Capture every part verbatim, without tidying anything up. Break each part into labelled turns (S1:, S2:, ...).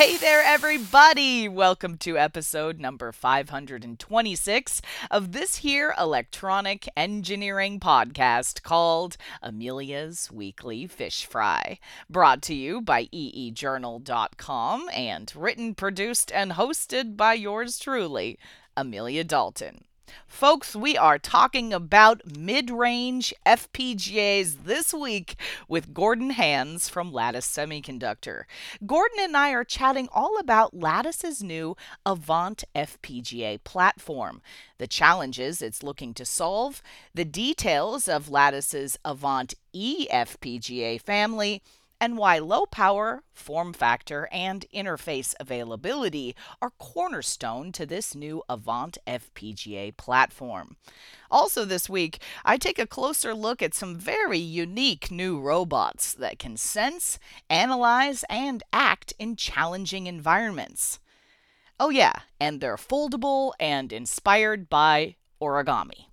S1: Hey there, everybody! Welcome to episode number five hundred twenty-six of this here electronic engineering podcast called Amelia's Weekly Fish Fry. Brought to you by e e journal dot com and written, produced, and hosted by yours truly, Amelia Dalton. Folks, we are talking about mid-range F P G As this week with Gordon Hands from Lattice Semiconductor. Gordon and I are chatting all about Lattice's new Avant F P G A platform, the challenges it's looking to solve, the details of Lattice's Avant E F P G A family, and why low power, form factor, and interface availability are cornerstone to this new Avant F P G A platform. Also, this week, I take a closer look at some very unique new robots that can sense, analyze, and act in challenging environments. Oh, yeah, and they're foldable and inspired by origami.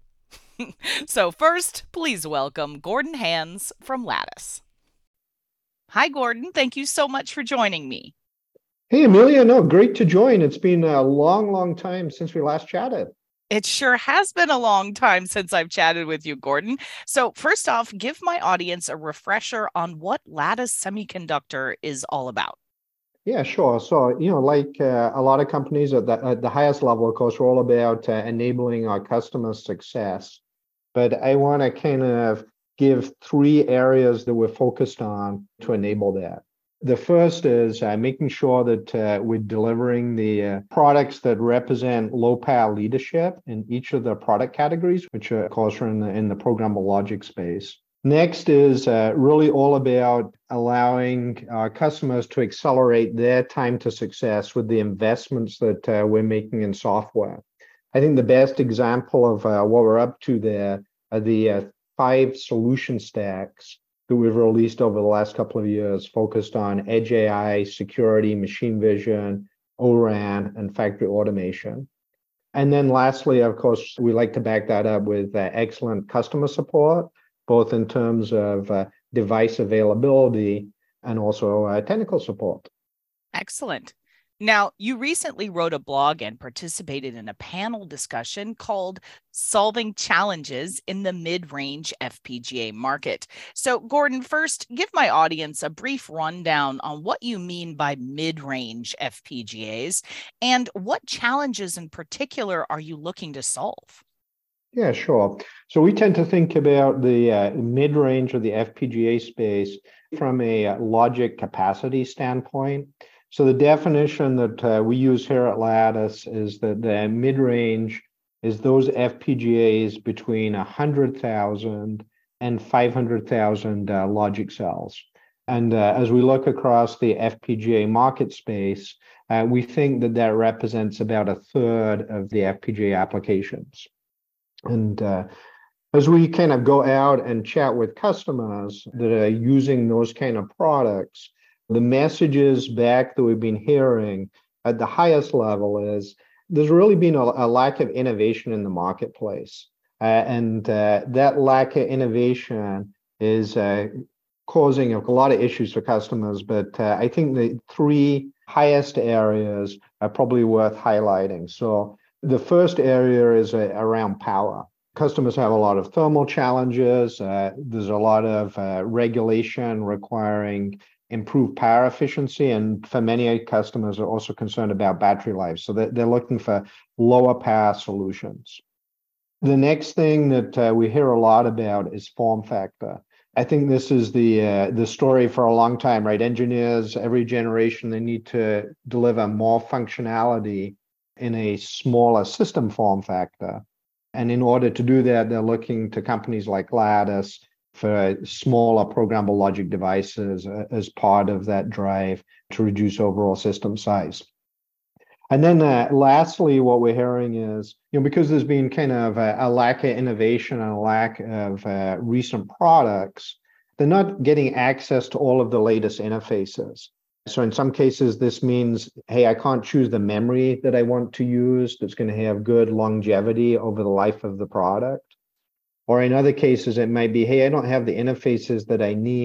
S1: So, first, please welcome Gordon Hands from Lattice. Hi, Gordon. Thank you so much for joining me.
S2: Hey, Amelia. No, great to join. It's been a long, long time since we last chatted.
S1: It sure has been a long time since I've chatted with you, Gordon. So, first off, give my audience a refresher on what Lattice Semiconductor is all about.
S2: Yeah, sure. So, you know, like uh, a lot of companies at the, at the highest level, of course, we're all about uh, enabling our customers' success. But I want to kind of give three areas that we're focused on to enable that. The first is uh, making sure that uh, we're delivering the uh, products that represent low-power leadership in each of the product categories, which are, of course, are in the, in the programmable logic space. Next is uh, really all about allowing our customers to accelerate their time to success with the investments that uh, we're making in software. I think the best example of uh, what we're up to there are the uh, five solution stacks that we've released over the last couple of years, focused on edge A I, security, machine vision, O RAN, and factory automation. And then lastly, of course, we like to back that up with uh, excellent customer support, both in terms of uh, device availability and also uh, technical support.
S1: Excellent. Now, you recently wrote a blog and participated in a panel discussion called Solving Challenges in the Mid-Range F P G A Market. So, Gordon, first, give my audience a brief rundown on what you mean by mid-range F P G As and what challenges in particular are you looking to solve?
S2: Yeah, sure. So we tend to think about the uh, mid-range of the F P G A space from a uh, logic capacity standpoint. So the definition that uh, we use here at Lattice is that the mid-range is those F P G As between one hundred thousand and five hundred thousand uh, logic cells. And uh, as we look across the F P G A market space, uh, we think that that represents about a third of the F P G A applications. And uh, as we kind of go out and chat with customers that are using those kind of products, the messages back that we've been hearing at the highest level is there's really been a, a lack of innovation in the marketplace. Uh, and uh, that lack of innovation is uh, causing a lot of issues for customers. But uh, I think the three highest areas are probably worth highlighting. So the first area is uh, around power. Customers have a lot of thermal challenges. Uh, there's a lot of uh, regulation requiring improved power efficiency. And for many customers are also concerned about battery life. So they're, they're looking for lower power solutions. The next thing that uh, we hear a lot about is form factor. I think this is the uh, the story for a long time, right? Engineers, every generation, they need to deliver more functionality in a smaller system form factor. And in order to do that, they're looking to companies like Lattice for smaller programmable logic devices uh, as part of that drive to reduce overall system size. And then uh, lastly, what we're hearing is, you know, because there's been kind of a, a lack of innovation and a lack of uh, recent products, they're not getting access to all of the latest interfaces. So in some cases, this means, hey, I can't choose the memory that I want to use that's going to have good longevity over the life of the product. Or in other cases, it might be, hey, I don't have the interfaces that I need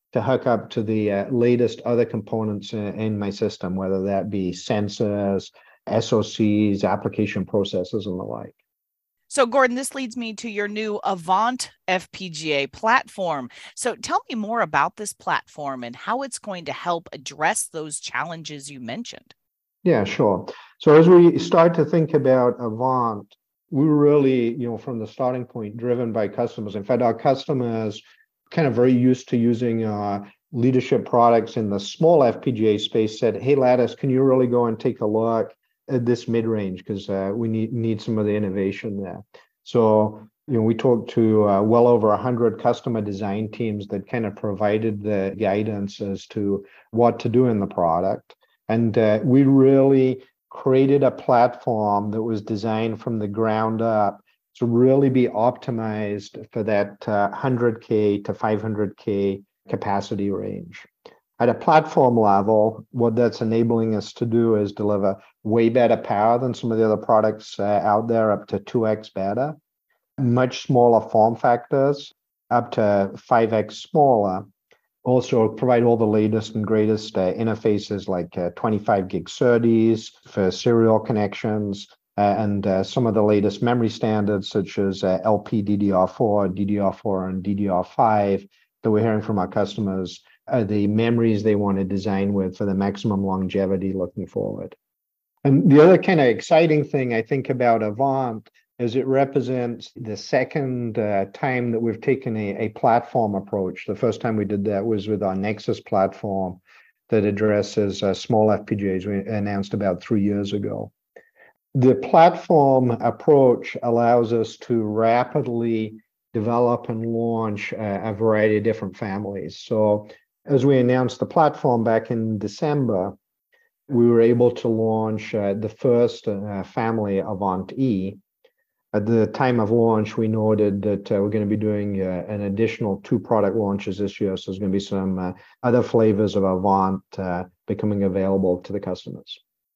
S2: to hook up to the uh, latest other components in, in my system, whether that be sensors, S O Cs, application processors, and the like.
S1: So, Gordon, this leads me to your new Avant F P G A platform. So, tell me more about this platform and how it's going to help address those challenges you mentioned.
S2: Yeah, sure. So, as we start to think about Avant, we were really, you know, from the starting point, driven by customers. In fact, our customers kind of very used to using uh, leadership products in the small F P G A space said, hey, Lattice, can you really go and take a look at this mid-range? Because uh, we need, need some of the innovation there. So, you know, we talked to uh, well over one hundred customer design teams that kind of provided the guidance as to what to do in the product. And uh, we really created a platform that was designed from the ground up to really be optimized for that uh, one hundred K to five hundred K capacity range. At a platform level, what that's enabling us to do is deliver way better power than some of the other products uh, out there, up to two X better, much smaller form factors, up to five X smaller. Also provide all the latest and greatest uh, interfaces like uh, twenty-five gig SerDes for serial connections, uh, and uh, some of the latest memory standards such as uh, L P D D R four, D D R four, and D D R five that we're hearing from our customers are the memories they want to design with for the maximum longevity looking forward. And the other kind of exciting thing I think about Avant is it represents the second uh, time that we've taken a, a platform approach. The first time we did that was with our Nexus platform that addresses uh, small F P G As we announced about three years ago. The platform approach allows us to rapidly develop and launch uh, a variety of different families. So as we announced the platform back in December, we were able to launch uh, the first uh, family, Avant E. At the time of launch, we noted that uh, we're going to be doing uh, an additional two product launches this year. So there's going to be some uh, other flavors of Avant uh, becoming available to the customers.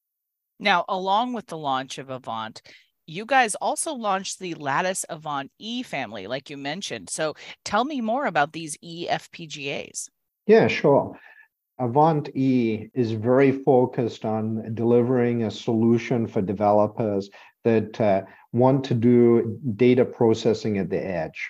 S1: Now, along with the launch of Avant, you guys also launched the Lattice Avant E family, like you mentioned. So tell me more about these E F P G As.
S2: Yeah, sure. Avant E is very focused on delivering a solution for developers that uh, want to do data processing at the edge.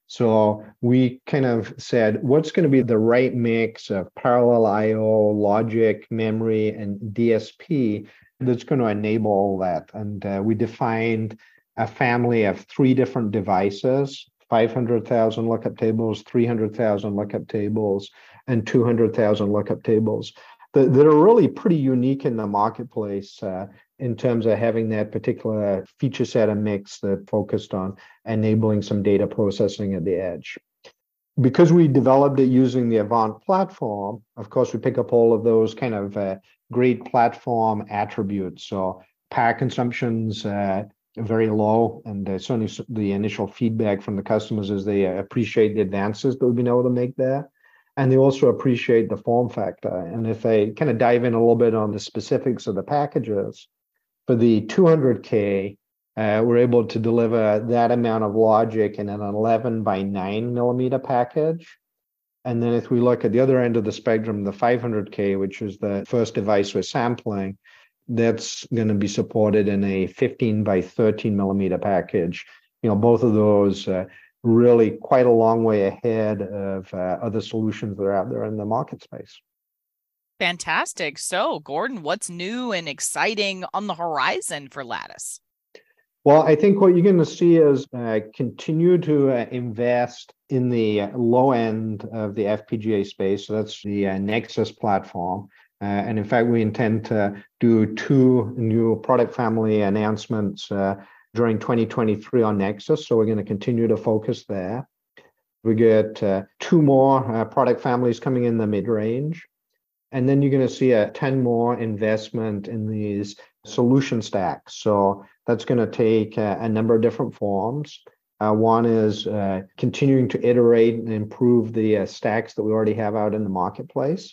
S2: So we kind of said, what's going to be the right mix of parallel I O, logic, memory, and D S P that's going to enable all that? And uh, we defined a family of three different devices, five hundred thousand lookup tables, three hundred thousand lookup tables, and two hundred thousand lookup tables that, that are really pretty unique in the marketplace uh, in terms of having that particular feature set and mix that focused on enabling some data processing at the edge. Because we developed it using the Avant platform, of course, we pick up all of those kind of uh, great platform attributes. So power consumption's uh, very low, and uh, certainly the initial feedback from the customers is they appreciate the advances that we've been able to make there. And they also appreciate the form factor. And if I kind of dive in a little bit on the specifics of the packages, for the two hundred K, uh, we're able to deliver that amount of logic in an eleven by nine millimeter package. And then if we look at the other end of the spectrum, the five hundred K, which is the first device we're sampling, that's going to be supported in a fifteen by thirteen millimeter package. You know, both of those uh, really quite a long way ahead of uh, other solutions that are out there in the market space.
S1: Fantastic. So, Gordon, what's new and exciting on the horizon for Lattice?
S2: Well, I think what you're going to see is uh, continue to uh, invest in the low end of the F P G A space. So that's the uh, Nexus platform. Uh, and in fact, we intend to do two new product family announcements uh, during twenty twenty-three on Nexus. So we're going to continue to focus there. We get uh, two more uh, product families coming in the mid-range. And then you're going to see a ten more investment in these solution stacks. So that's going to take a, a number of different forms. Uh, one is uh, continuing to iterate and improve the uh, stacks that we already have out in the marketplace.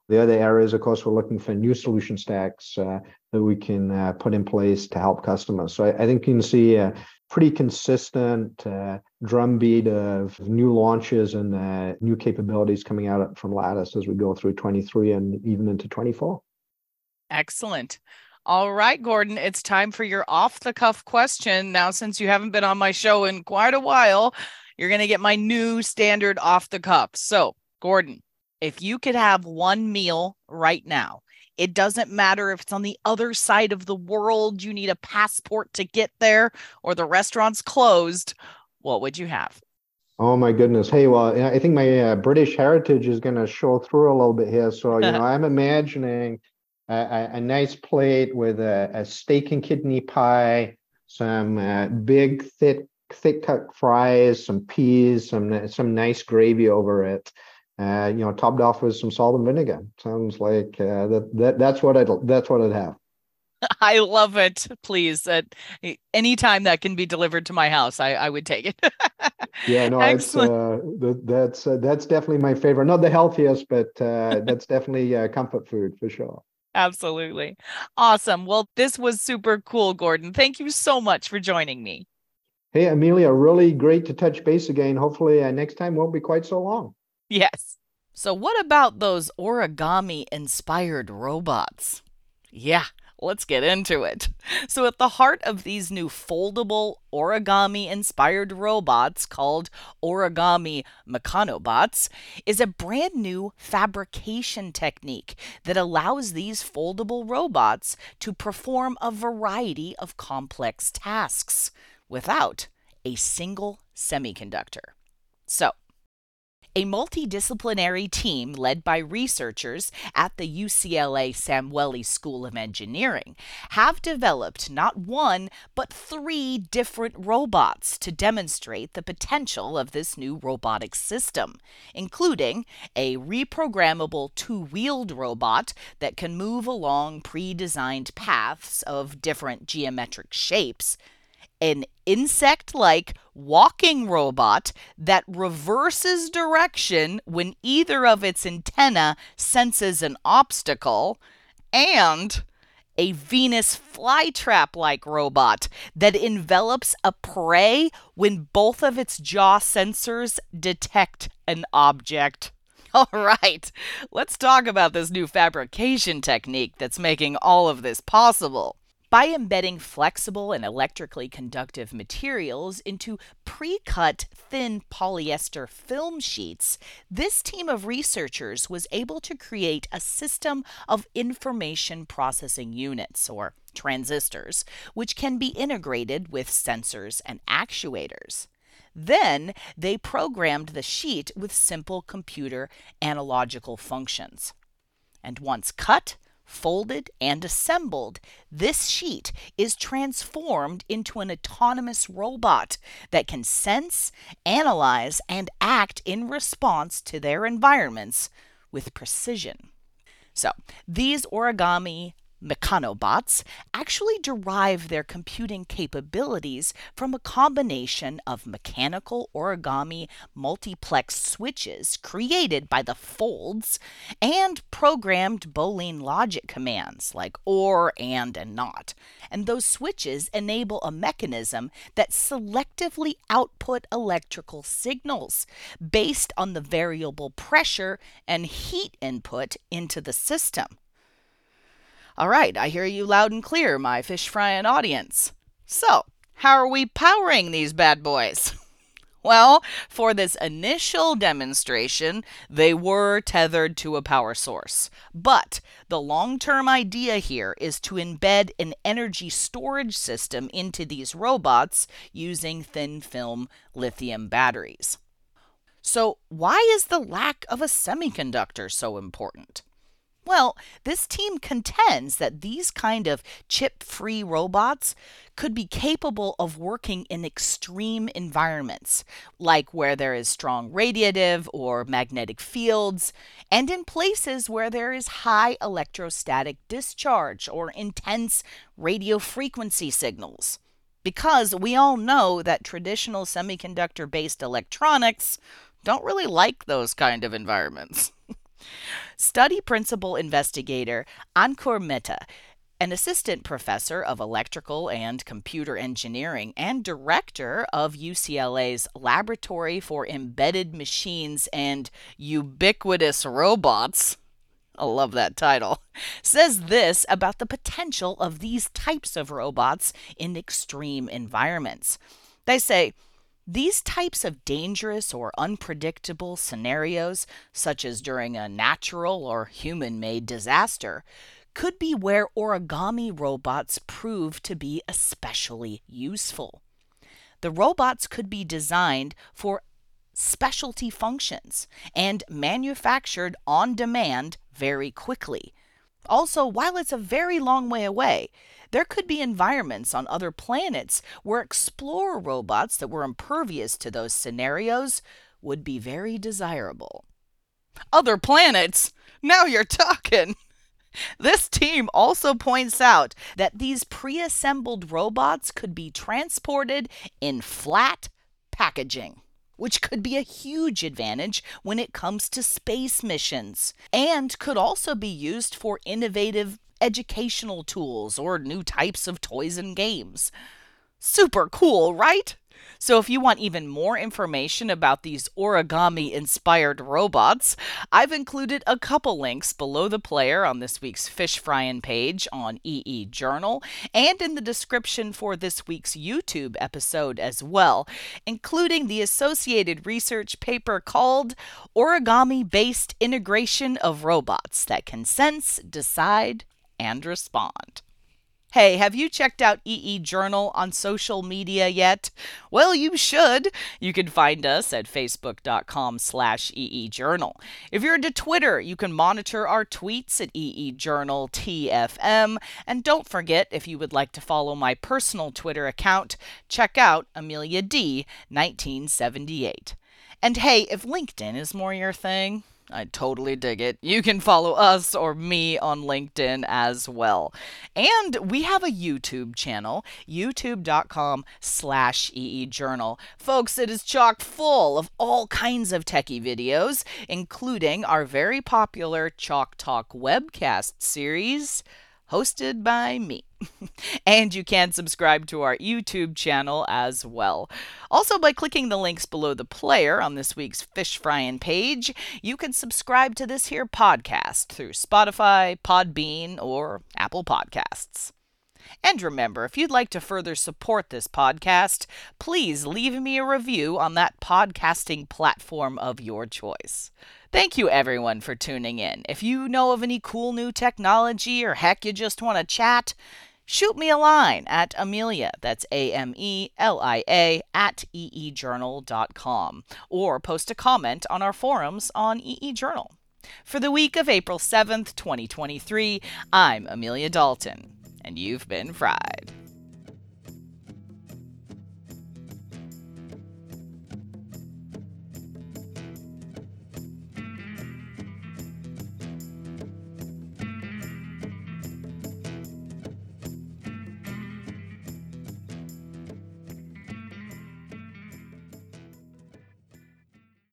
S2: The other areas, of course, we're looking for new solution stacks uh, that we can uh, put in place to help customers. So I, I think you can see a pretty consistent uh, drumbeat of new launches and uh, new capabilities coming out from Lattice as we go through twenty-three and even into twenty-four.
S1: Excellent. All right, Gordon, it's time for your off-the-cuff question. Now, since you haven't been on my show in quite a while, you're going to get my new standard off-the-cuff. So, Gordon, if you could have one meal right now, it doesn't matter if it's on the other side of the world, you need a passport to get there, or the restaurant's closed, what would you have?
S2: Oh my goodness. Hey, well, I think my uh, British heritage is going to show through a little bit here. So, you know, I'm imagining a, a nice plate with a, a steak and kidney pie, some uh, big, thick, thick cut fries, some peas, some some nice gravy over it. Uh, you know, topped off with some salt and vinegar. Sounds like uh, that, that. That's what I'd. That's what I'd have.
S1: I love it. Please, uh, anytime that can be delivered to my house, I, I would take it.
S2: Yeah, no, it's uh, that, that's uh, that's definitely my favorite. Not the healthiest, but uh, that's definitely uh, comfort food for sure.
S1: Absolutely. Awesome. Well, this was super cool, Gordon. Thank you so much for joining me.
S2: Hey, Amelia, really great to touch base again. Hopefully, uh, next time won't be quite so long.
S1: Yes. So what about those origami-inspired robots? Yeah, let's get into it. So at the heart of these new foldable origami-inspired robots called Origami Mechanobots is a brand new fabrication technique that allows these foldable robots to perform a variety of complex tasks without a single semiconductor. So, a multidisciplinary team led by researchers at the U C L A Samueli School of Engineering have developed not one, but three different robots to demonstrate the potential of this new robotic system, including a reprogrammable two-wheeled robot that can move along pre-designed paths of different geometric shapes, an insect-like walking robot that reverses direction when either of its antennae senses an obstacle, and a Venus flytrap-like robot that envelops a prey when both of its jaw sensors detect an object. All right, let's talk about this new fabrication technique that's making all of this possible. By embedding flexible and electrically conductive materials into pre-cut thin polyester film sheets, this team of researchers was able to create a system of information processing units, or transistors, which can be integrated with sensors and actuators. Then they programmed the sheet with simple computer analogical functions. And once cut, folded, and assembled, this sheet is transformed into an autonomous robot that can sense, analyze, and act in response to their environments with precision. So, these origami mechanobots actually derive their computing capabilities from a combination of mechanical origami multiplex switches created by the folds and programmed Boolean logic commands like or, and, and not. And those switches enable a mechanism that selectively output electrical signals based on the variable pressure and heat input into the system. All right, I hear you loud and clear, my fish frying audience. So, how are we powering these bad boys? Well, for this initial demonstration, they were tethered to a power source. But the long-term idea here is to embed an energy storage system into these robots using thin-film lithium batteries. So, why is the lack of a semiconductor so important? Well, this team contends that these kind of chip-free robots could be capable of working in extreme environments, like where there is strong radiative or magnetic fields, and in places where there is high electrostatic discharge or intense radio frequency signals. Because we all know that traditional semiconductor-based electronics don't really like those kind of environments. Study principal investigator Ankur Mehta, an assistant professor of electrical and computer engineering and director of U C L A's Laboratory for Embedded Machines and Ubiquitous Robots, I love that title, says this about the potential of these types of robots in extreme environments. They say, these types of dangerous or unpredictable scenarios, such as during a natural or human-made disaster, could be where origami robots prove to be especially useful. The robots could be designed for specialty functions and manufactured on demand very quickly. Also, while it's a very long way away, there could be environments on other planets where explorer robots that were impervious to those scenarios would be very desirable. Other planets? Now you're talking! This team also points out that these pre-assembled robots could be transported in flat packaging, which could be a huge advantage when it comes to space missions, and could also be used for innovative educational tools or new types of toys and games. Super cool, right? So if you want even more information about these origami-inspired robots, I've included a couple links below the player on this week's Fish Fryin' page on E E Journal and in the description for this week's YouTube episode as well, including the associated research paper called Origami-Based Integration of Robots That Can Sense, Decide, and Respond. Hey, have you checked out E E Journal on social media yet? Well, you should. You can find us at facebook.com slash eejournal. If you're into Twitter, you can monitor our tweets at eejournaltfm. And don't forget, if you would like to follow my personal Twitter account, check out Amelia D nineteen seventy-eight. And hey, if LinkedIn is more your thing, I totally dig it. You can follow us or me on LinkedIn as well. And we have a YouTube channel, youtube.com slash eejournal. Folks, it is chock full of all kinds of techie videos, including our very popular Chalk Talk webcast series, hosted by me. And you can subscribe to our YouTube channel as well. Also, by clicking the links below the player on this week's Fish Fryin' page, you can subscribe to this here podcast through Spotify, Podbean, or Apple Podcasts. And remember, if you'd like to further support this podcast, please leave me a review on that podcasting platform of your choice. Thank you, everyone, for tuning in. If you know of any cool new technology or heck, you just want to chat, shoot me a line at Amelia, that's A M E L I A, at e e journal dot com, or post a comment on our forums on E E Journal. For the week of April seventh, twenty twenty-three, I'm Amelia Dalton, and you've been fried.